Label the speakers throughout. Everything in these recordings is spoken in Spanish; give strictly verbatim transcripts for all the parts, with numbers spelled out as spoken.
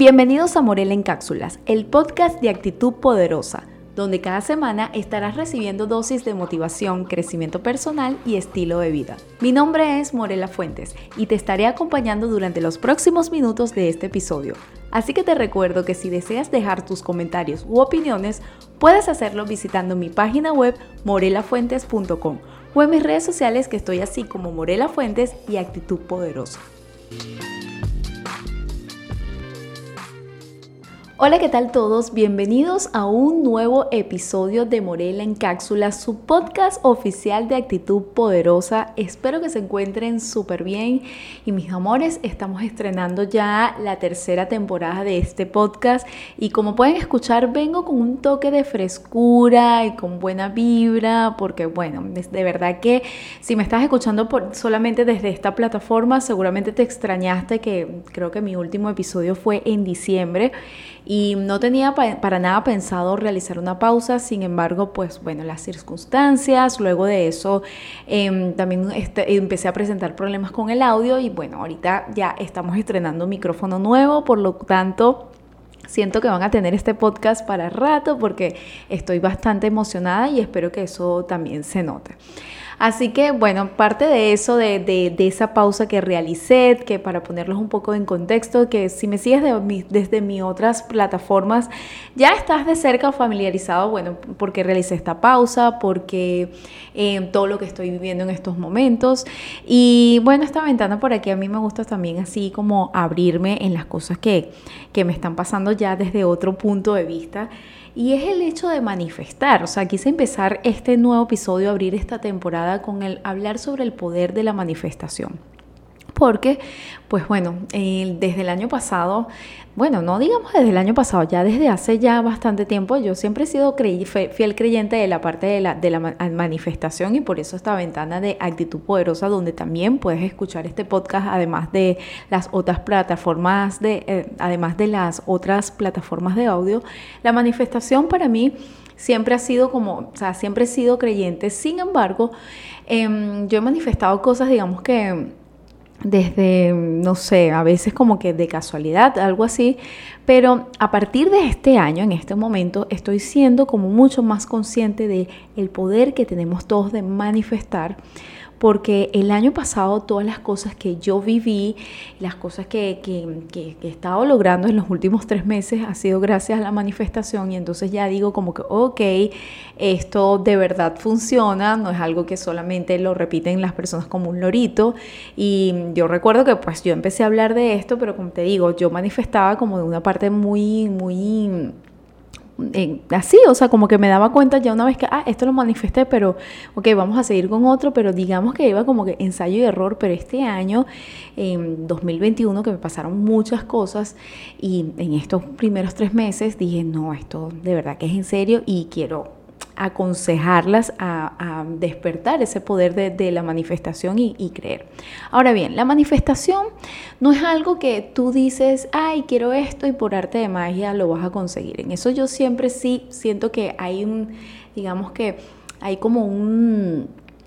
Speaker 1: Bienvenidos a Morela en Cápsulas, el podcast de actitud poderosa, donde cada semana estarás recibiendo dosis de motivación, crecimiento personal y estilo de vida. Mi nombre es Morela Fuentes y te estaré acompañando durante los próximos minutos de este episodio. Así que te recuerdo que si deseas dejar tus comentarios u opiniones, puedes hacerlo visitando mi página web morela fuentes punto com o en mis redes sociales que estoy así como Morela Fuentes y Actitud Poderosa. Hola, ¿qué tal todos? Bienvenidos a un nuevo episodio de Morela en Cápsulas, su podcast oficial de actitud poderosa. Espero que se encuentren súper bien y mis amores, estamos estrenando ya la tercera temporada de este podcast y como pueden escuchar vengo con un toque de frescura y con buena vibra porque bueno, de verdad que si me estás escuchando por, solamente desde esta plataforma seguramente te extrañaste que creo que mi último episodio fue en diciembre. Y no tenía pa- para nada pensado realizar una pausa, sin embargo, pues bueno, las circunstancias, luego de eso eh, también este, empecé a presentar problemas con el audio y bueno, ahorita ya estamos estrenando un micrófono nuevo, por lo tanto siento que van a tener este podcast para rato porque estoy bastante emocionada y espero que eso también se note. Así que, bueno, parte de eso, de, de, de esa pausa que realicé, que para ponerlos un poco en contexto, que si me sigues de mi, desde mis otras plataformas, ya estás de cerca familiarizado, bueno, porque realicé esta pausa, porque eh, todo lo que estoy viviendo en estos momentos. Y bueno, esta ventana por aquí a mí me gusta también así como abrirme en las cosas que, que me están pasando ya desde otro punto de vista. Y es el hecho de manifestar, o sea, quise empezar este nuevo episodio, abrir esta temporada con el hablar sobre el poder de la manifestación. Porque, pues bueno, eh, desde el año pasado, bueno, no digamos desde el año pasado, ya desde hace ya bastante tiempo, yo siempre he sido crey- fiel creyente de la parte de la, de la manifestación y por eso esta ventana de actitud poderosa donde también puedes escuchar este podcast además de las otras plataformas de, eh, además de las otras plataformas de audio. La manifestación para mí siempre ha sido como, o sea, siempre he sido creyente. Sin embargo, eh, yo he manifestado cosas, digamos que desde, no sé, a veces como que de casualidad, algo así, pero a partir de este año, en este momento, estoy siendo como mucho más consciente de el poder que tenemos todos de manifestar, porque el año pasado todas las cosas que yo viví, las cosas que, que, que, que he estado logrando en los últimos tres meses ha sido gracias a la manifestación y entonces ya digo como que ok, esto de verdad funciona, no es algo que solamente lo repiten las personas como un lorito y yo recuerdo que pues yo empecé a hablar de esto, pero como te digo, yo manifestaba como de una parte muy, muy... Eh, así, o sea, como que me daba cuenta ya una vez que, ah, esto lo manifesté, pero ok, vamos a seguir con otro, pero digamos que iba como que ensayo y error, pero este año, en dos mil veintiuno, que me pasaron muchas cosas y en estos primeros tres meses dije, no, esto de verdad que es en serio y quiero aconsejarlas a, a despertar ese poder de, de la manifestación y, y creer. Ahora bien, la manifestación no es algo que tú dices, ay, quiero esto y por arte de magia lo vas a conseguir. En eso yo siempre sí siento que hay un, digamos que hay como un...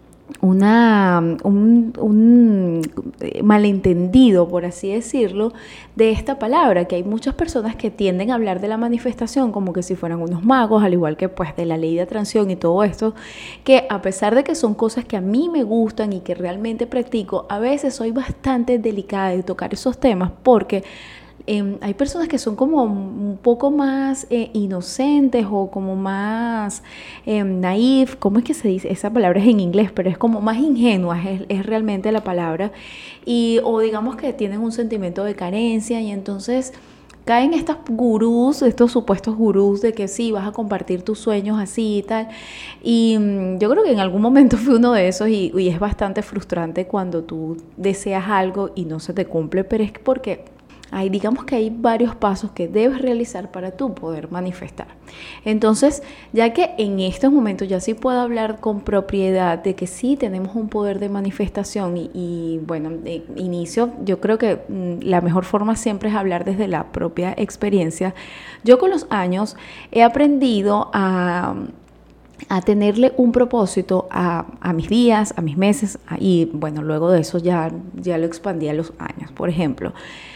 Speaker 1: Una, un, un malentendido, por así decirlo, de esta palabra, que hay muchas personas que tienden a hablar de la manifestación como que si fueran unos magos, al igual que pues de la ley de atracción y todo esto, que a pesar de que son cosas que a mí me gustan y que realmente practico, a veces soy bastante delicada de tocar esos temas porque Eh, hay personas que son como un poco más eh, inocentes o como más eh, naif, ¿cómo es que se dice? Esa palabra es en inglés, pero es como más ingenuas, es, es realmente la palabra, y, o digamos que tienen un sentimiento de carencia y entonces caen estos gurús, estos supuestos gurús de que sí, vas a compartir tus sueños así y tal. Y mmm, yo creo que en algún momento fui uno de esos y, y es bastante frustrante cuando tú deseas algo y no se te cumple, pero es porque Hay, digamos que hay varios pasos que debes realizar para tú poder manifestar. Entonces, ya que en estos momentos ya sí puedo hablar con propiedad de que sí tenemos un poder de manifestación y, y bueno, de inicio, yo creo que mmm, la mejor forma siempre es hablar desde la propia experiencia. Yo con los años he aprendido a a tenerle un propósito a, a mis días, a mis meses, y bueno, luego de eso ya, ya lo expandí a los años. Por ejemplo,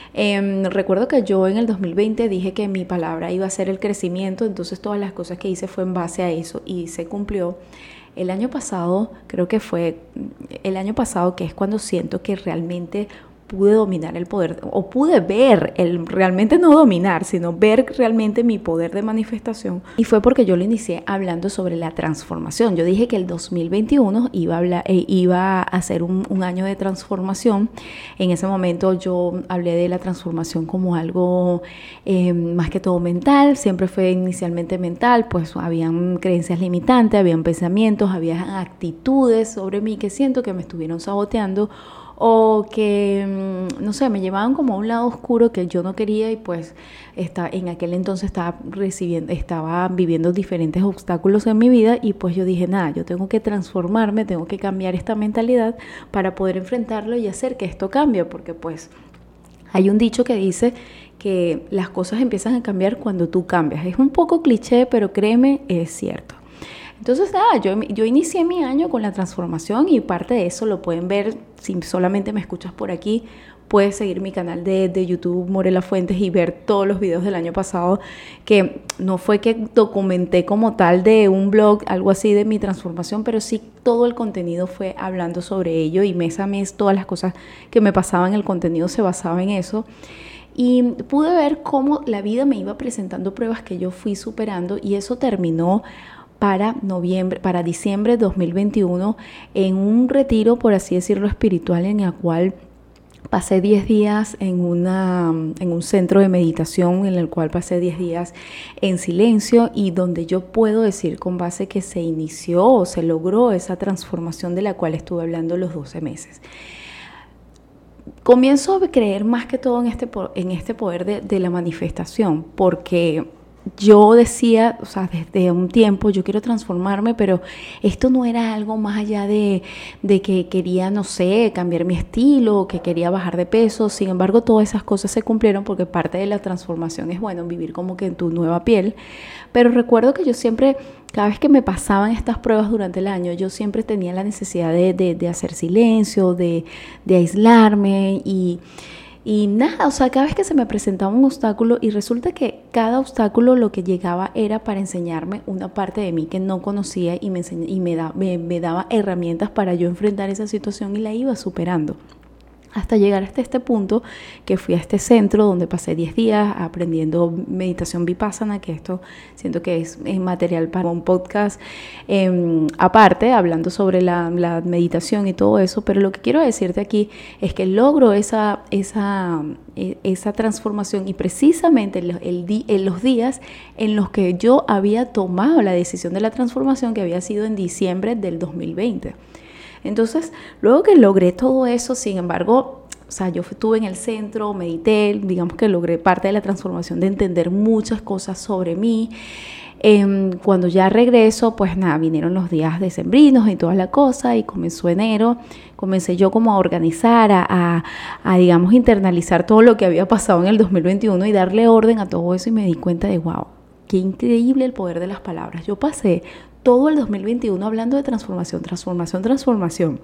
Speaker 1: eh, recuerdo que yo en el dos mil veinte dije que mi palabra iba a ser el crecimiento, entonces todas las cosas que hice fue en base a eso y se cumplió. El año pasado, creo que fue el año pasado, que es cuando siento que realmente pude dominar el poder, o pude ver, el, realmente no dominar, sino ver realmente mi poder de manifestación. Y fue porque yo lo inicié hablando sobre la transformación. Yo dije que el dos mil veintiuno iba a, hablar, eh, iba a ser un, un año de transformación. En ese momento yo hablé de la transformación como algo eh, más que todo mental. Siempre fue inicialmente mental, pues habían creencias limitantes, habían pensamientos, había actitudes sobre mí que siento que me estuvieron saboteando, o que, no sé, me llevaban como a un lado oscuro que yo no quería, y pues está, en aquel entonces estaba recibiendo, estaba viviendo diferentes obstáculos en mi vida, y pues yo dije, nada, yo tengo que transformarme, tengo que cambiar esta mentalidad para poder enfrentarlo y hacer que esto cambie, porque pues hay un dicho que dice que las cosas empiezan a cambiar cuando tú cambias. Es un poco cliché, pero créeme, es cierto. Entonces, nada, yo, yo inicié mi año con la transformación, y parte de eso lo pueden ver si solamente me escuchas por aquí. Puedes seguir mi canal de, de YouTube, Morela Fuentes, y ver todos los videos del año pasado, que no fue que documenté como tal de un blog, algo así de mi transformación, pero sí todo el contenido fue hablando sobre ello, y mes a mes todas las cosas que me pasaban, el contenido se basaba en eso. Y pude ver cómo la vida me iba presentando pruebas que yo fui superando, y eso terminó para noviembre, para diciembre de dos mil veintiuno, en un retiro, por así decirlo, espiritual, en el cual pasé diez días en, una, en un centro de meditación, en el cual pasé diez días en silencio, y donde yo puedo decir con base que se inició o se logró esa transformación de la cual estuve hablando los doce meses. Comienzo a creer más que todo en este, en este poder de, de la manifestación, porque yo decía, o sea, desde un tiempo yo quiero transformarme, pero esto no era algo más allá de, de que quería, no sé, cambiar mi estilo, que quería bajar de peso. Sin embargo, todas esas cosas se cumplieron, porque parte de la transformación es, bueno, vivir como que en tu nueva piel. Pero recuerdo que yo siempre, cada vez que me pasaban estas pruebas durante el año, yo siempre tenía la necesidad de, de, de hacer silencio, de, de aislarme, y Y nada, o sea, cada vez que se me presentaba un obstáculo, y resulta que cada obstáculo lo que llegaba era para enseñarme una parte de mí que no conocía, y me, enseñ- y me, da, me, me daba herramientas para yo enfrentar esa situación, y la iba superando. Hasta llegar hasta este punto, que fui a este centro donde pasé diez días aprendiendo meditación vipassana, que esto siento que es, es material para un podcast eh, aparte, hablando sobre la, la meditación y todo eso. Pero lo que quiero decirte aquí es que logro esa, esa, esa transformación, y precisamente el, el di, en los días en los que yo había tomado la decisión de la transformación, que había sido en diciembre del dos mil veinte. Entonces, luego que logré todo eso, sin embargo, o sea, yo estuve en el centro, medité, digamos que logré parte de la transformación de entender muchas cosas sobre mí. Eh, cuando ya regreso, pues nada, vinieron los días decembrinos y toda la cosa, y comenzó enero. Comencé yo como a organizar, a, a, a digamos, internalizar todo lo que había pasado en el dos mil veintiuno y darle orden a todo eso, y me di cuenta de, wow, qué increíble el poder de las palabras. Yo pasé todo el dos mil veintiuno hablando de transformación, transformación, transformación,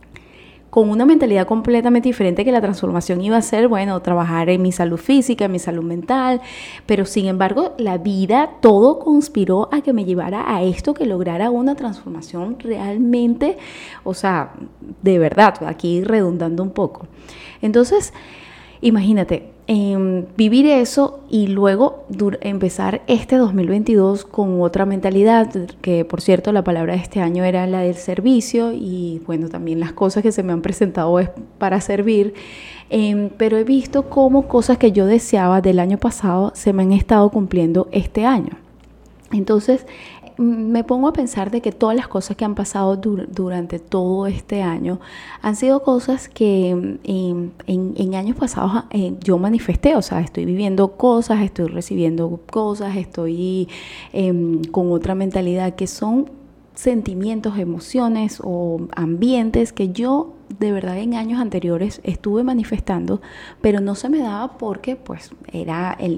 Speaker 1: con una mentalidad completamente diferente, que la transformación iba a ser, bueno, trabajar en mi salud física, en mi salud mental, pero sin embargo la vida, todo conspiró a que me llevara a esto, que lograra una transformación realmente, o sea, de verdad, aquí redundando un poco. Entonces, imagínate, eh, vivir eso, y luego dur- empezar este dos mil veintidós con otra mentalidad, que por cierto la palabra de este año era la del servicio, y bueno, también las cosas que se me han presentado es para servir, eh, pero he visto cómo cosas que yo deseaba del año pasado se me han estado cumpliendo este año. Entonces me pongo a pensar de que todas las cosas que han pasado dur- durante todo este año han sido cosas que eh, en, en años pasados eh, yo manifesté. O sea, estoy viviendo cosas, estoy recibiendo cosas, estoy eh, con otra mentalidad, que son sentimientos, emociones o ambientes que yo de verdad en años anteriores estuve manifestando, pero no se me daba porque pues era el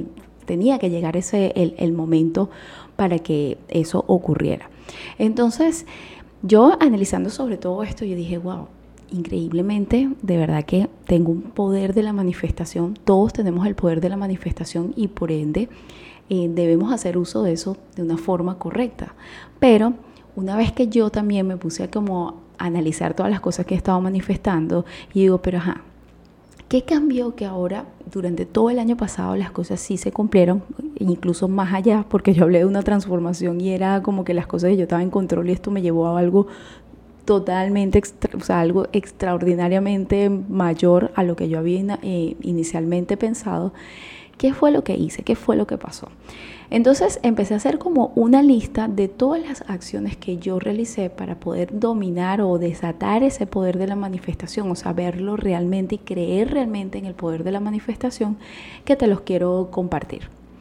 Speaker 1: tenía que llegar ese el, el momento para que eso ocurriera. Entonces, yo analizando sobre todo esto, yo dije, wow, increíblemente, de verdad que tengo un poder de la manifestación. Todos tenemos el poder de la manifestación y por ende eh, debemos hacer uso de eso de una forma correcta. Pero una vez que yo también me puse a como analizar todas las cosas que he estado manifestando y digo, pero ajá, ¿qué cambió que ahora durante todo el año pasado las cosas sí se cumplieron, incluso más allá, porque yo hablé de una transformación y era como que las cosas que yo estaba en control y esto me llevó a algo totalmente, extra, o sea, algo extraordinariamente mayor a lo que yo había eh, inicialmente pensado? ¿Qué fue lo que hice? ¿Qué fue lo que pasó? Entonces empecé a hacer como una lista de todas las acciones que yo realicé para poder dominar o desatar ese poder de la manifestación, o sea, verlo realmente y creer realmente en el poder de la manifestación, que te los quiero compartir.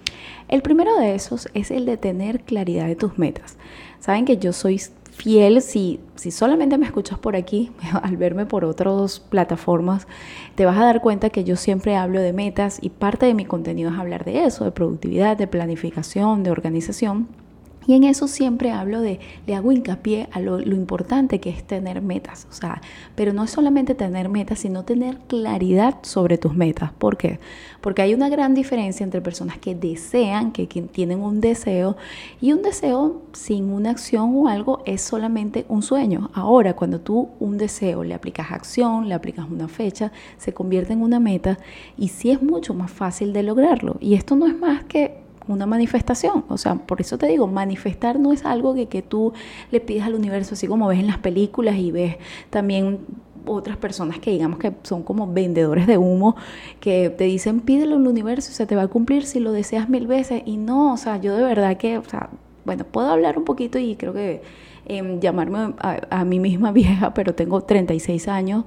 Speaker 1: El primero de esos es el de tener claridad de tus metas. Saben que yo soy fiel, si, si solamente me escuchas por aquí, al verme por otras plataformas, te vas a dar cuenta que yo siempre hablo de metas y parte de mi contenido es hablar de eso, de productividad, de planificación, de organización. Y en eso siempre hablo de, le hago hincapié a lo, lo importante que es tener metas, o sea, pero no es solamente tener metas, sino tener claridad sobre tus metas. ¿Por qué? Porque hay una gran diferencia entre personas que desean, que, que tienen un deseo, y un deseo sin una acción o algo es solamente un sueño. Ahora, cuando tú un deseo le aplicas acción, le aplicas una fecha, se convierte en una meta y sí es mucho más fácil de lograrlo. Y esto no es más que una manifestación, o sea, por eso te digo, manifestar no es algo que, que tú le pides al universo, así como ves en las películas y ves también otras personas que digamos que son como vendedores de humo, que te dicen pídelo al universo y se te va a cumplir si lo deseas mil veces, y no, o sea, yo de verdad que, o sea, bueno, puedo hablar un poquito y creo que eh, llamarme a, a mí misma vieja, pero tengo treinta y seis años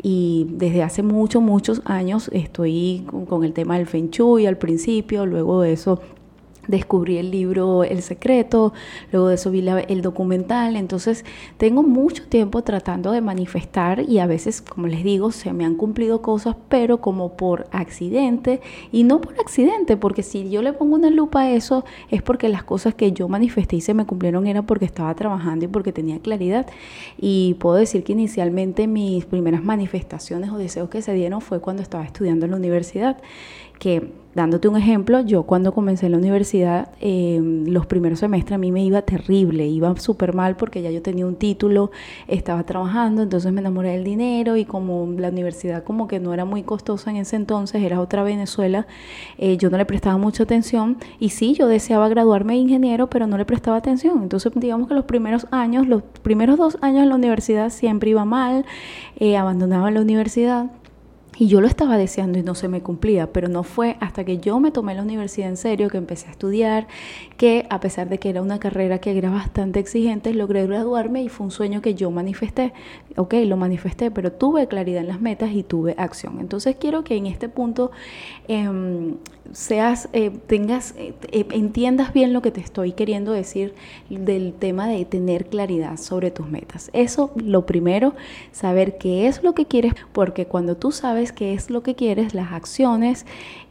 Speaker 1: y desde hace muchos, muchos años estoy con, con el tema del Feng Shui al principio, luego de eso descubrí el libro El Secreto, luego de eso vi la, el documental. Entonces tengo mucho tiempo tratando de manifestar y a veces, como les digo, se me han cumplido cosas, pero como por accidente, y no por accidente, porque si yo le pongo una lupa a eso es porque las cosas que yo manifesté y se me cumplieron era porque estaba trabajando y porque tenía claridad. Y puedo decir que inicialmente mis primeras manifestaciones o deseos que se dieron fue cuando estaba estudiando en la universidad, que dándote un ejemplo, yo cuando comencé en la universidad, eh, los primeros semestres a mí me iba terrible, iba súper mal porque ya yo tenía un título, estaba trabajando, entonces me enamoré del dinero y como la universidad como que no era muy costosa en ese entonces, era otra Venezuela, eh, yo no le prestaba mucha atención y sí, yo deseaba graduarme de ingeniero, pero no le prestaba atención. Entonces digamos que los primeros años, los primeros dos años en la universidad siempre iba mal, eh, abandonaba la universidad. Y yo lo estaba deseando y no se me cumplía, pero no fue hasta que yo me tomé la universidad en serio, que empecé a estudiar, que a pesar de que era una carrera que era bastante exigente, logré graduarme y fue un sueño que yo manifesté. Ok, lo manifesté, pero tuve claridad en las metas y tuve acción. Entonces quiero que en este punto eh, seas, eh, tengas, eh, entiendas bien lo que te estoy queriendo decir del tema de tener claridad sobre tus metas. Eso, lo primero, saber qué es lo que quieres, porque cuando tú sabes qué es lo que quieres, las acciones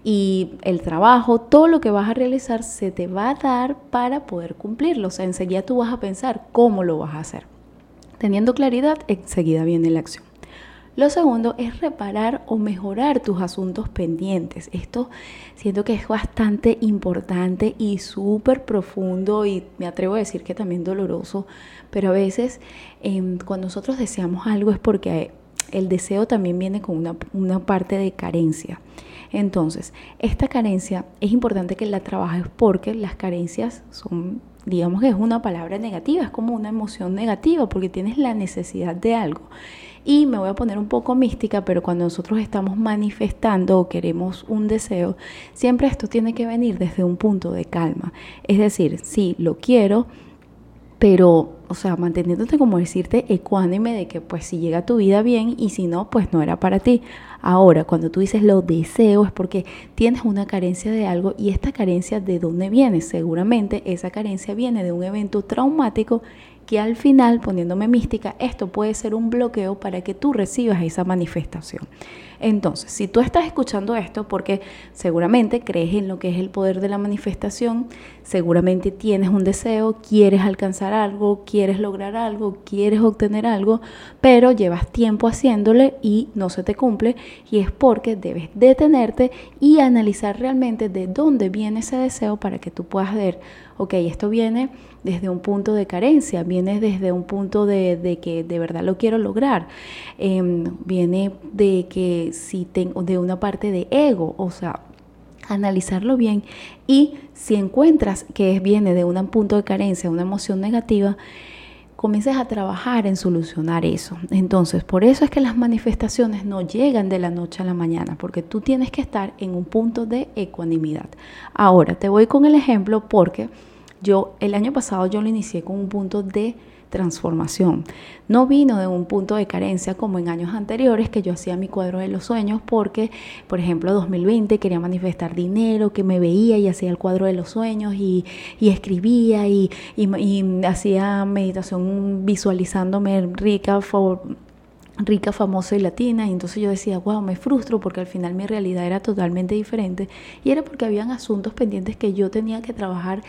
Speaker 1: y el trabajo, todo lo que vas a realizar se te va a dar para poder cumplirlo. O sea, enseguida tú vas a pensar cómo lo vas a hacer. Teniendo claridad, enseguida viene la acción. Lo segundo es reparar o mejorar tus asuntos pendientes. Esto siento que es bastante importante y súper profundo y me atrevo a decir que también doloroso, pero a veces eh, cuando nosotros deseamos algo es porque el deseo también viene con una, una parte de carencia. Entonces, esta carencia es importante que la trabajes porque las carencias son, digamos que es una palabra negativa, es como una emoción negativa porque tienes la necesidad de algo. Y me voy a poner un poco mística, pero cuando nosotros estamos manifestando o queremos un deseo, siempre esto tiene que venir desde un punto de calma. Es decir, sí, lo quiero, pero, o sea, manteniéndote, como decirte, ecuánime de que pues si llega a tu vida bien y si no, pues no era para ti. Ahora, cuando tú dices lo deseo es porque tienes una carencia de algo y esta carencia, ¿de dónde viene? Seguramente esa carencia viene de un evento traumático que al final, poniéndome mística, esto puede ser un bloqueo para que tú recibas esa manifestación. Entonces, si tú estás escuchando esto porque seguramente crees en lo que es el poder de la manifestación, seguramente tienes un deseo, quieres alcanzar algo, quieres lograr algo, quieres obtener algo, pero llevas tiempo haciéndole y no se te cumple, y es porque debes detenerte y analizar realmente de dónde viene ese deseo para que tú puedas ver, ok, esto viene desde un punto de carencia, viene desde un punto de, de que de verdad lo quiero lograr, eh, viene de que si tengo de una parte de ego, o sea, analizarlo bien, y si encuentras que viene de un punto de carencia, una emoción negativa, comiences a trabajar en solucionar eso. Entonces, por eso es que las manifestaciones no llegan de la noche a la mañana, porque tú tienes que estar en un punto de ecuanimidad. Ahora, te voy con el ejemplo porque yo el año pasado yo lo inicié con un punto de transformación. No vino de un punto de carencia como en años anteriores que yo hacía mi cuadro de los sueños porque, por ejemplo, dos mil veinte quería manifestar dinero, que me veía y hacía el cuadro de los sueños y, y escribía y, y, y hacía meditación visualizándome rica, for, rica, famosa y latina, y entonces yo decía, wow, me frustro porque al final mi realidad era totalmente diferente, y era porque habían asuntos pendientes que yo tenía que trabajar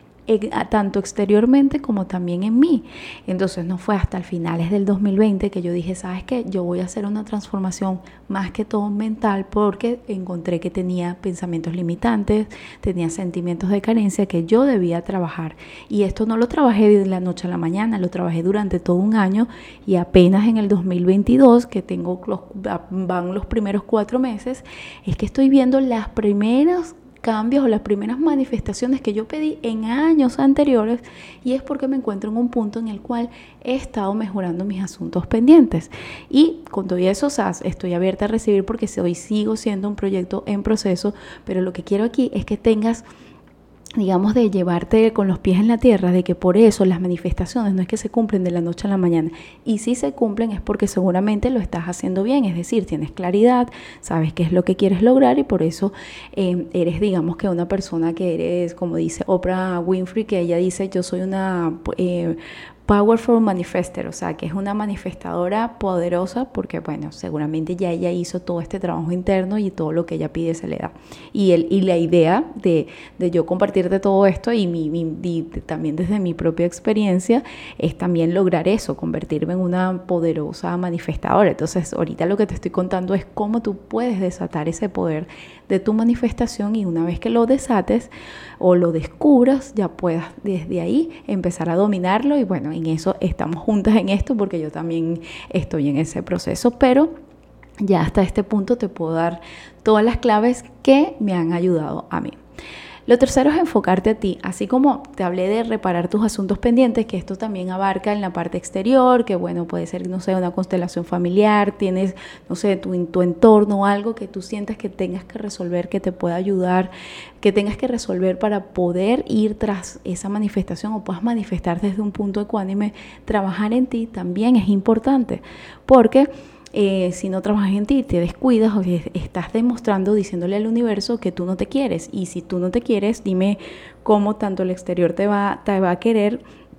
Speaker 1: tanto exteriormente como también en mí. Entonces no fue hasta el finales del dos mil veinte que yo dije, ¿sabes qué? Yo voy a hacer una transformación más que todo mental, porque encontré que tenía pensamientos limitantes, tenía sentimientos de carencia que yo debía trabajar, y esto no lo trabajé de la noche a la mañana, lo trabajé durante todo un año, y apenas en el dos mil veintidós, que tengo los, van los primeros cuatro meses, es que estoy viendo las primeras cambios o las primeras manifestaciones que yo pedí en años anteriores, y es porque me encuentro en un punto en el cual he estado mejorando mis asuntos pendientes, y con todo eso, o sea, estoy abierta a recibir porque hoy sigo siendo un proyecto en proceso, pero lo que quiero aquí es que tengas, digamos, de llevarte con los pies en la tierra, de que por eso las manifestaciones no es que se cumplen de la noche a la mañana, y si se cumplen es porque seguramente lo estás haciendo bien, es decir, tienes claridad, sabes qué es lo que quieres lograr, y por eso eh, eres, digamos, que una persona que eres, como dice Oprah Winfrey, que ella dice, yo soy una eh, powerful manifester, o sea, que es una manifestadora poderosa, porque bueno, seguramente ya ella hizo todo este trabajo interno y todo lo que ella pide se le da. Y, el, y la idea de, de yo compartirte todo esto y, mi, mi, y también desde mi propia experiencia es también lograr eso, convertirme en una poderosa manifestadora. Entonces, ahorita lo que te estoy contando es cómo tú puedes desatar ese poder de tu manifestación, y una vez que lo desates o lo descubras, ya puedas desde ahí empezar a dominarlo. Y bueno, en eso estamos juntas en esto, porque yo también estoy en ese proceso, pero ya hasta este punto te puedo dar todas las claves que me han ayudado a mí. Lo tercero es enfocarte a ti, así como te hablé de reparar tus asuntos pendientes, que esto también abarca en la parte exterior, que bueno, puede ser, no sé, una constelación familiar, tienes, no sé, tu, tu entorno o algo que tú sientas que tengas que resolver, que te pueda ayudar, que tengas que resolver para poder ir tras esa manifestación o puedas manifestar desde un punto ecuánime. Trabajar en ti también es importante, porque Eh, si no trabajas en ti, te descuidas, o estás demostrando, diciéndole al universo que tú no te quieres. Y si tú no te quieres, dime cómo tanto el exterior te va, te va a querer,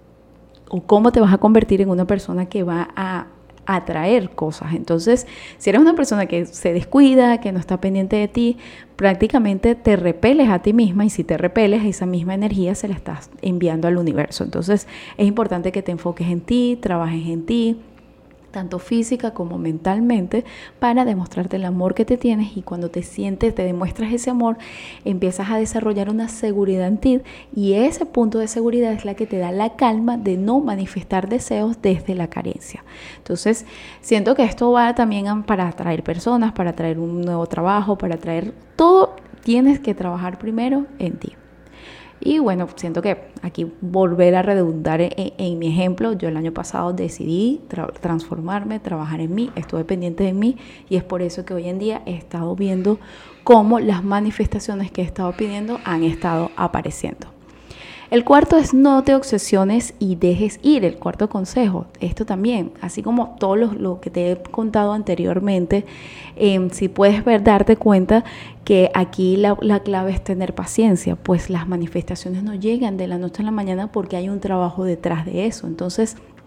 Speaker 1: o cómo te vas a convertir en una persona que va a atraer cosas. Entonces, si eres una persona que se descuida, que no está pendiente de ti, prácticamente te repeles a ti misma, y si te repeles, esa misma energía se la estás enviando al universo. Entonces, es importante que te enfoques en ti, trabajes en ti, tanto física como mentalmente, para demostrarte el amor que te tienes, y cuando te sientes, te demuestras ese amor, empiezas a desarrollar una seguridad en ti, y ese punto de seguridad es la que te da la calma de no manifestar deseos desde la carencia. Entonces, siento que esto va también para atraer personas, para atraer un nuevo trabajo, para atraer todo, tienes que trabajar primero en ti. Y bueno, siento que aquí volver a redundar en, en mi ejemplo, yo el año pasado decidí tra- transformarme, trabajar en mí, estuve pendiente de mí, y es por eso que hoy en día he estado viendo cómo las manifestaciones que he estado pidiendo han estado apareciendo. El cuarto es no te obsesiones y dejes ir. El cuarto consejo, esto también, así como todo lo, lo que te he contado anteriormente, eh, si puedes ver, darte cuenta que aquí la, la clave es tener paciencia, pues las manifestaciones no llegan de la noche a la mañana porque hay un trabajo detrás de eso. Entonces,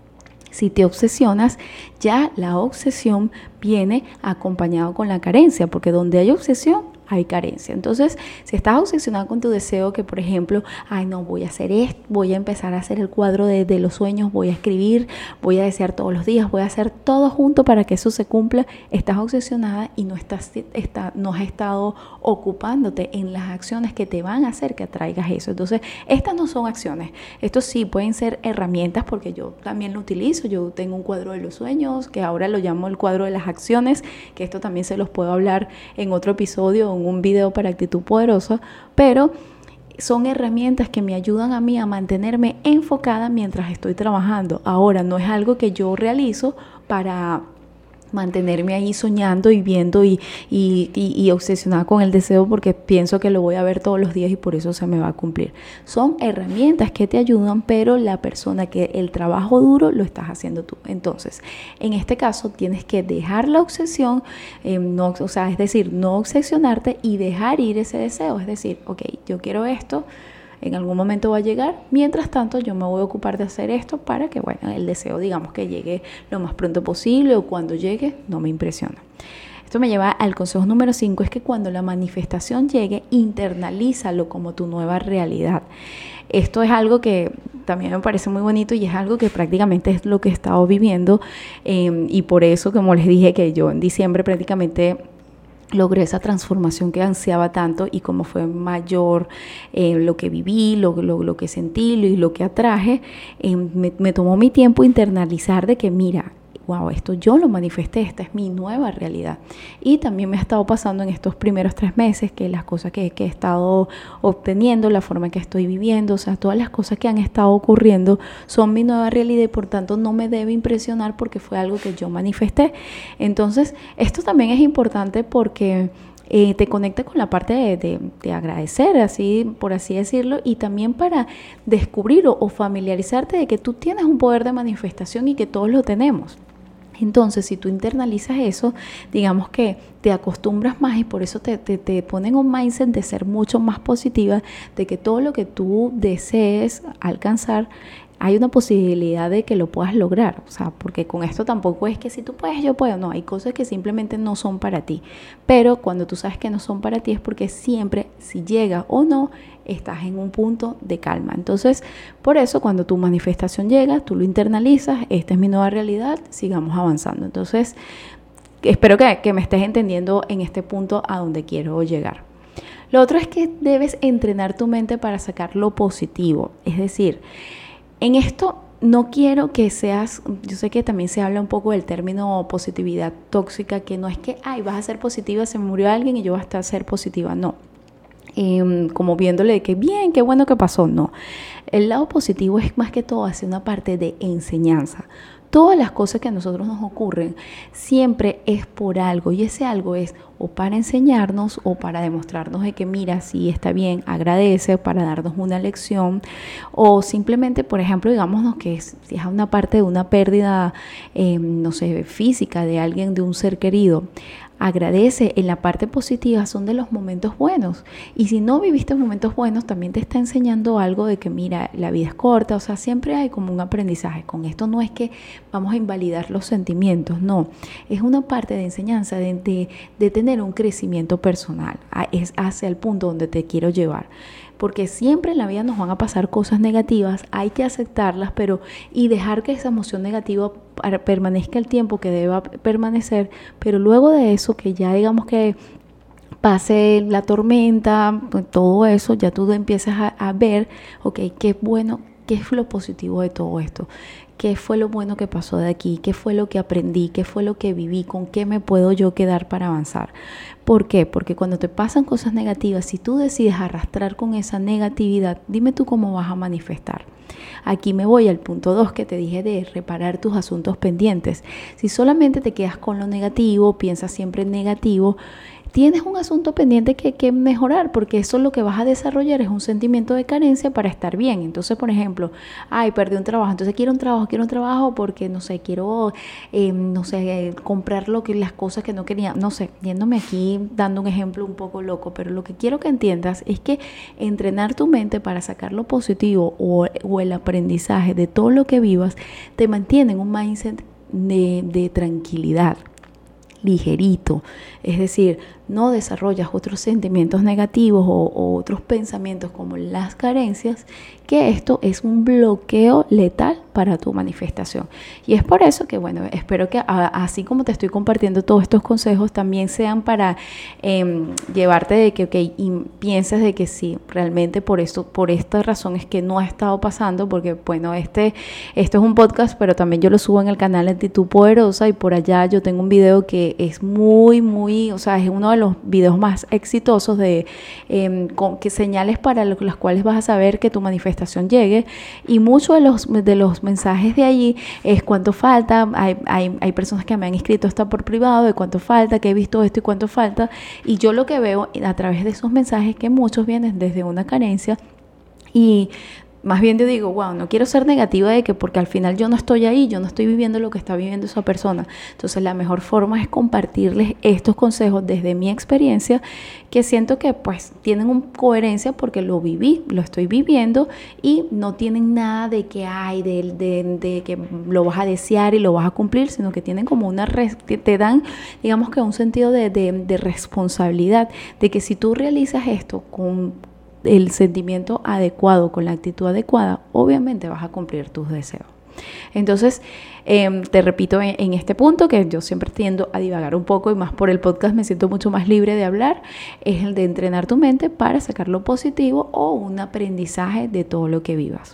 Speaker 1: Si te obsesionas, ya la obsesión viene acompañado con la carencia, porque donde hay obsesión, hay carencia. Entonces, si estás obsesionado con tu deseo, que por ejemplo, ay no, voy a hacer esto, voy a empezar a hacer el cuadro de, de los sueños, voy a escribir, voy a desear todos los días, voy a hacer todo junto para que eso se cumpla, estás obsesionada y no, estás, está, no has estado ocupándote en las acciones que te van a hacer que atraigas eso. Entonces, estas no son acciones, estos sí pueden ser herramientas, porque yo también lo utilizo. Yo tengo un cuadro de los sueños, que ahora lo llamo el cuadro de las acciones, que esto también se los puedo hablar en otro episodio, un video para actitud poderosa, pero son herramientas que me ayudan a mí a mantenerme enfocada mientras estoy trabajando. Ahora, no es algo que yo realizo para mantenerme ahí soñando y viendo y, y, y, y obsesionada con el deseo, porque pienso que lo voy a ver todos los días y por eso se me va a cumplir. Son herramientas que te ayudan, pero la persona que el trabajo duro lo estás haciendo tú. Entonces, en este caso tienes que dejar la obsesión, eh, no, o sea, es decir, no obsesionarte y dejar ir ese deseo. Es decir, ok, yo quiero esto, en algún momento va a llegar, mientras tanto yo me voy a ocupar de hacer esto para que, bueno, el deseo, digamos, que llegue lo más pronto posible, o cuando llegue no me impresiona. Esto me lleva al consejo número cinco, es que cuando la manifestación llegue, internalízalo como tu nueva realidad. Esto es algo que también me parece muy bonito y es algo que prácticamente es lo que he estado viviendo, eh, y por eso, como les dije, que yo en diciembre prácticamente logré esa transformación que ansiaba tanto, y como fue mayor eh, lo que viví, lo, lo, lo que sentí lo, y lo que atraje, eh, me, me tomó mi tiempo internalizar de que mira, wow, esto yo lo manifesté, esta es mi nueva realidad. Y también me ha estado pasando en estos primeros tres meses que las cosas que, que he estado obteniendo, la forma en que estoy viviendo, o sea, todas las cosas que han estado ocurriendo son mi nueva realidad, y por tanto no me debe impresionar porque fue algo que yo manifesté. Entonces, esto también es importante porque Eh, te conecta con la parte de, de, de agradecer, así por así decirlo, y también para descubrir o, o familiarizarte de que tú tienes un poder de manifestación y que todos lo tenemos. Entonces, si tú internalizas eso, digamos que te acostumbras más, y por eso te, te, te ponen un mindset de ser mucho más positiva, de que todo lo que tú desees alcanzar, hay una posibilidad de que lo puedas lograr. O sea, porque con esto tampoco es que si tú puedes, yo puedo. No, hay cosas que simplemente no son para ti. Pero cuando tú sabes que no son para ti es porque siempre, si llega o no, estás en un punto de calma. Entonces, por eso cuando tu manifestación llega, tú lo internalizas, esta es mi nueva realidad, sigamos avanzando. Entonces, espero que, que me estés entendiendo en este punto a donde quiero llegar. Lo otro es que debes entrenar tu mente para sacar lo positivo. Es decir, en esto no quiero que seas, yo sé que también se habla un poco del término positividad tóxica, que no es que, ay, vas a ser positiva, se me murió alguien y yo voy a estar ser positiva, no. Eh, como viéndole de que bien, qué bueno que pasó, no. El lado positivo es más que todo hacer una parte de enseñanza. Todas las cosas que a nosotros nos ocurren siempre es por algo, y ese algo es o para enseñarnos o para demostrarnos de que mira, sí está bien, agradece, para darnos una lección, o simplemente, por ejemplo, digámonos que es, si es una parte de una pérdida, eh, no sé, física de alguien, de un ser querido. Agradece, en la parte positiva son de los momentos buenos, y si no viviste momentos buenos también te está enseñando algo de que mira, la vida es corta, o sea, siempre hay como un aprendizaje. Con esto no es que vamos a invalidar los sentimientos, no, es una parte de enseñanza, de, de, de tener un crecimiento personal, es hacia el punto donde te quiero llevar. Porque siempre en la vida nos van a pasar cosas negativas, hay que aceptarlas, pero y dejar que esa emoción negativa permanezca el tiempo que deba permanecer, pero luego de eso, que ya digamos que pase la tormenta, todo eso, ya tú empiezas a, a ver, ok, qué bueno, qué es lo positivo de todo esto. ¿Qué fue lo bueno que pasó de aquí? ¿Qué fue lo que aprendí? ¿Qué fue lo que viví? ¿Con qué me puedo yo quedar para avanzar? ¿Por qué? Porque cuando te pasan cosas negativas, si tú decides arrastrar con esa negatividad, dime tú cómo vas a manifestar. Aquí me voy al punto dos que te dije de reparar tus asuntos pendientes. Si solamente te quedas con lo negativo, piensas siempre en negativo, tienes un asunto pendiente que hay que mejorar, porque eso lo que vas a desarrollar es un sentimiento de carencia para estar bien. Entonces, por ejemplo, ay, perdí un trabajo, entonces quiero un trabajo, quiero un trabajo porque, no sé, quiero, eh, no sé, comprar lo que, las cosas que no quería, no sé, yéndome aquí dando un ejemplo un poco loco, pero lo que quiero que entiendas es que entrenar tu mente para sacar lo positivo o, o el aprendizaje de todo lo que vivas te mantiene en un mindset de, de tranquilidad, ligerito, es decir, no desarrollas otros sentimientos negativos o, o otros pensamientos como las carencias, que esto es un bloqueo letal para tu manifestación. Y es por eso que, bueno, espero que a, así como te estoy compartiendo todos estos consejos, también sean para eh, llevarte de que, ok, y pienses de que sí, realmente por esto, por esta razón es que no ha estado pasando, porque, bueno, este, esto es un podcast, pero también yo lo subo en el canal Actitud Poderosa, y por allá yo tengo un video que es muy, muy, o sea, es uno de los videos más exitosos de eh, con, que señales para lo, las cuales vas a saber que tu manifestación llegue, y muchos de los, de los mensajes de allí es cuánto falta. Hay, hay, hay personas que me han escrito hasta por privado de cuánto falta, que he visto esto y cuánto falta, y yo lo que veo a través de esos mensajes que muchos vienen desde una carencia. Y más bien yo digo, wow, no quiero ser negativa de que porque al final yo no estoy ahí, yo no estoy viviendo lo que está viviendo esa persona. Entonces la mejor forma es compartirles estos consejos desde mi experiencia, que siento que pues tienen una coherencia porque lo viví, lo estoy viviendo, y no tienen nada de que hay, de, de, de que lo vas a desear y lo vas a cumplir, sino que tienen como una, res, te dan, digamos que un sentido de, de, de responsabilidad, de que si tú realizas esto con el sentimiento adecuado, con la actitud adecuada, obviamente vas a cumplir tus deseos. Entonces, eh, te repito en, en este punto, que yo siempre tiendo a divagar un poco, y más por el podcast me siento mucho más libre de hablar, es el de entrenar tu mente para sacar lo positivo o un aprendizaje de todo lo que vivas.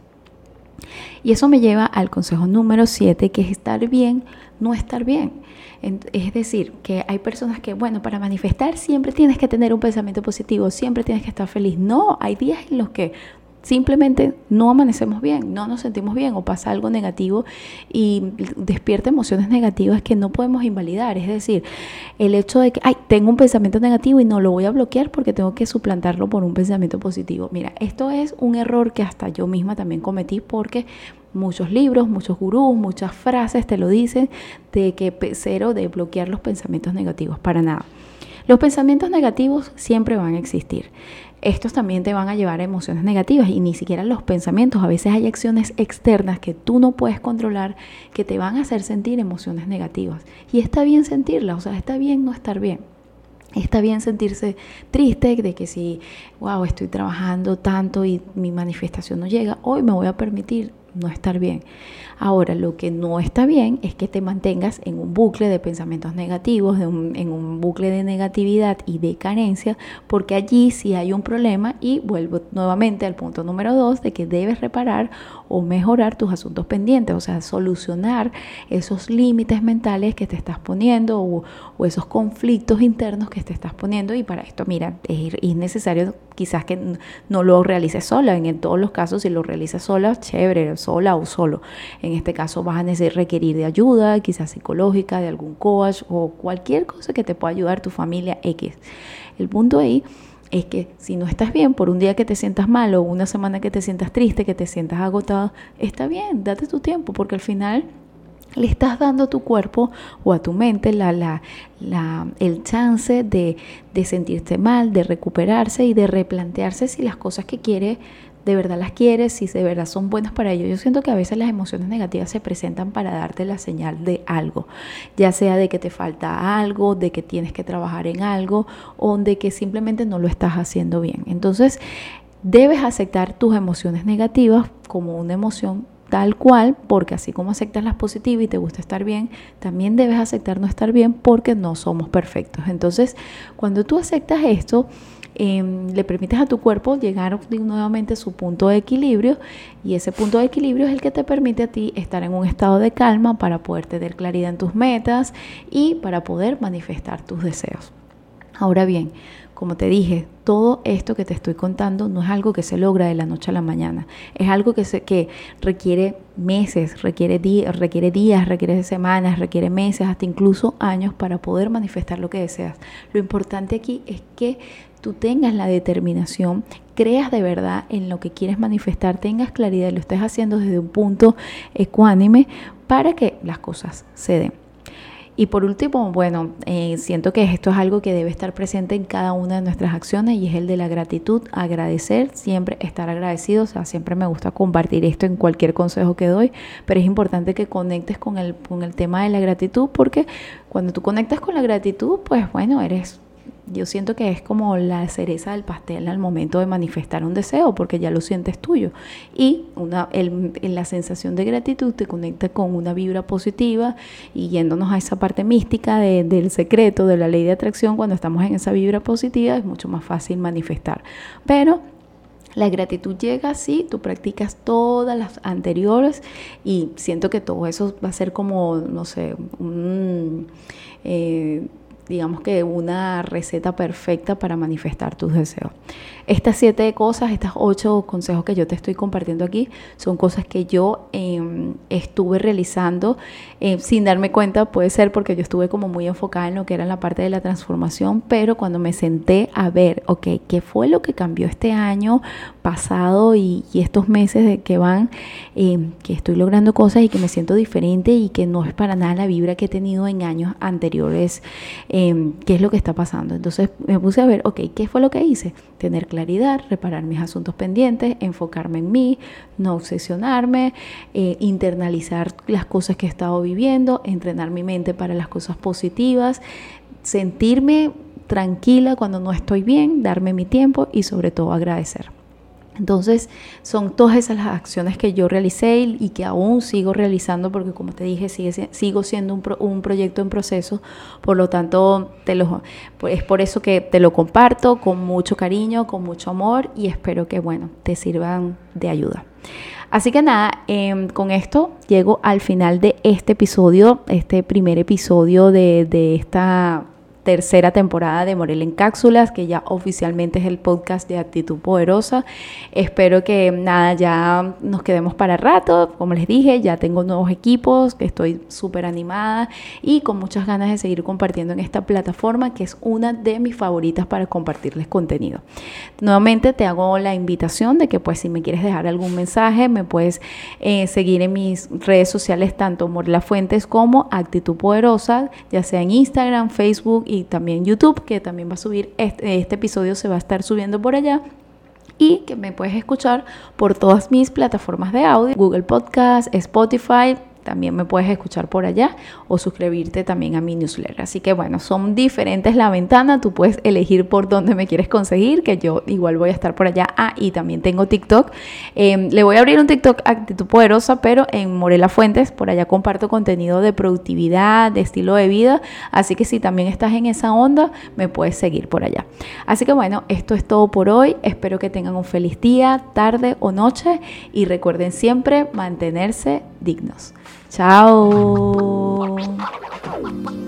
Speaker 1: Y eso me lleva al consejo número siete, que es estar bien, no estar bien. Es decir, que hay personas que, bueno, para manifestar siempre tienes que tener un pensamiento positivo, siempre tienes que estar feliz. No, hay días en los que simplemente no amanecemos bien, no nos sentimos bien, o pasa algo negativo y despierta emociones negativas que no podemos invalidar. Es decir, el hecho de que, ay, tengo un pensamiento negativo y no lo voy a bloquear porque tengo que suplantarlo por un pensamiento positivo. Mira, esto es un error que hasta yo misma también cometí, porque muchos libros, muchos gurús, muchas frases te lo dicen, de que cero de bloquear los pensamientos negativos, para nada. Los pensamientos negativos siempre van a existir. Estos también te van a llevar a emociones negativas, y ni siquiera los pensamientos. A veces hay acciones externas que tú no puedes controlar que te van a hacer sentir emociones negativas. Y está bien sentirlas, o sea, está bien no estar bien. Está bien sentirse triste de que si, wow, estoy trabajando tanto y mi manifestación no llega, hoy me voy a permitir no estar bien. Ahora, lo que no está bien es que te mantengas en un bucle de pensamientos negativos, de un, en un bucle de negatividad y de carencia, porque allí sí hay un problema, y vuelvo nuevamente al punto número dos, de que debes reparar o mejorar tus asuntos pendientes, o sea, solucionar esos límites mentales que te estás poniendo, o, o esos conflictos internos que te estás poniendo. Y para esto, mira, es, es necesario quizás que no lo realices sola. En, en todos los casos, si lo realizas sola, chévere, sola o solo. En este caso vas a necesitar requerir de ayuda, quizás psicológica, de algún coach o cualquier cosa que te pueda ayudar, tu familia X. El punto ahí es que si no estás bien por un día que te sientas mal, o una semana que te sientas triste, que te sientas agotado, está bien, date tu tiempo, porque al final le estás dando a tu cuerpo o a tu mente la, la, la, el chance de, de sentirse mal, de recuperarse y de replantearse si las cosas que quiere de verdad las quieres, si de verdad son buenas para ellos. Yo siento que a veces las emociones negativas se presentan para darte la señal de algo, ya sea de que te falta algo, de que tienes que trabajar en algo, o de que simplemente no lo estás haciendo bien. Entonces, debes aceptar tus emociones negativas como una emoción tal cual, porque así como aceptas las positivas y te gusta estar bien, también debes aceptar no estar bien, porque no somos perfectos. Entonces, cuando tú aceptas esto, Eh, le permites a tu cuerpo llegar nuevamente a su punto de equilibrio, y ese punto de equilibrio es el que te permite a ti estar en un estado de calma para poder tener claridad en tus metas y para poder manifestar tus deseos. Ahora bien, como te dije, todo esto que te estoy contando no es algo que se logra de la noche a la mañana. Es algo que, se, que requiere meses, requiere, di- requiere días, requiere semanas, requiere meses, hasta incluso años para poder manifestar lo que deseas. Lo importante aquí es que tú tengas la determinación, creas de verdad en lo que quieres manifestar, tengas claridad y lo estés haciendo desde un punto ecuánime para que las cosas se den. Y por último, bueno, eh, siento que esto es algo que debe estar presente en cada una de nuestras acciones y es el de la gratitud, agradecer, siempre estar agradecido. O sea, siempre me gusta compartir esto en cualquier consejo que doy, pero es importante que conectes con el, con el tema de la gratitud, porque cuando tú conectas con la gratitud, pues bueno, eres... Yo siento que es como la cereza del pastel al momento de manifestar un deseo, porque ya lo sientes tuyo. Y una, el, la sensación de gratitud te conecta con una vibra positiva, y yéndonos a esa parte mística de, del secreto, de la ley de atracción, cuando estamos en esa vibra positiva es mucho más fácil manifestar. Pero la gratitud llega así, tú practicas todas las anteriores y siento que todo eso va a ser como, no sé, un... Eh, digamos que una receta perfecta para manifestar tus deseos. Estas siete cosas, estos ocho consejos que yo te estoy compartiendo aquí, son cosas que yo eh, estuve realizando eh, sin darme cuenta. Puede ser porque yo estuve como muy enfocada en lo que era la parte de la transformación, pero cuando me senté a ver, ok, ¿qué fue lo que cambió este año pasado y, y estos meses de que van, eh, que estoy logrando cosas y que me siento diferente y que no es para nada la vibra que he tenido en años anteriores? Eh, ¿Qué es lo que está pasando? Entonces me puse a ver, ok, ¿qué fue lo que hice? Tener claridad, reparar mis asuntos pendientes, enfocarme en mí, no obsesionarme, eh, internalizar las cosas que he estado viviendo, entrenar mi mente para las cosas positivas, sentirme tranquila cuando no estoy bien, darme mi tiempo y sobre todo agradecer. Entonces son todas esas las acciones que yo realicé y, y que aún sigo realizando, porque como te dije, sigue, sigo siendo un, pro, un proyecto en proceso. Por lo tanto, te lo, es por eso que te lo comparto con mucho cariño, con mucho amor, y espero que, bueno, te sirvan de ayuda. Así que nada, eh, con esto llego al final de este episodio, este primer episodio de, de esta tercera temporada de Morela en Cápsulas, que ya oficialmente es el podcast de Actitud Poderosa. Espero que nada, ya nos quedemos para rato. Como les dije, ya tengo nuevos equipos, que estoy súper animada y con muchas ganas de seguir compartiendo en esta plataforma, que es una de mis favoritas para compartirles contenido. Nuevamente te hago la invitación de que, pues, si me quieres dejar algún mensaje, me puedes eh, seguir en mis redes sociales, tanto Morela Fuentes como Actitud Poderosa, ya sea en Instagram, Facebook y también YouTube, que también va a subir, este, este episodio se va a estar subiendo por allá, y que me puedes escuchar por todas mis plataformas de audio, Google Podcast, Spotify. También me puedes escuchar por allá o suscribirte también a mi newsletter. Así que bueno, son diferentes la ventana. Tú puedes elegir por dónde me quieres conseguir, que yo igual voy a estar por allá. Ah, y también tengo TikTok. Eh, le voy a abrir un TikTok Actitud Poderosa, pero en Morela Fuentes. Por allá comparto contenido de productividad, de estilo de vida. Así que si también estás en esa onda, me puedes seguir por allá. Así que bueno, esto es todo por hoy. Espero que tengan un feliz día, tarde o noche. Y recuerden siempre mantenerse dignos. Chao.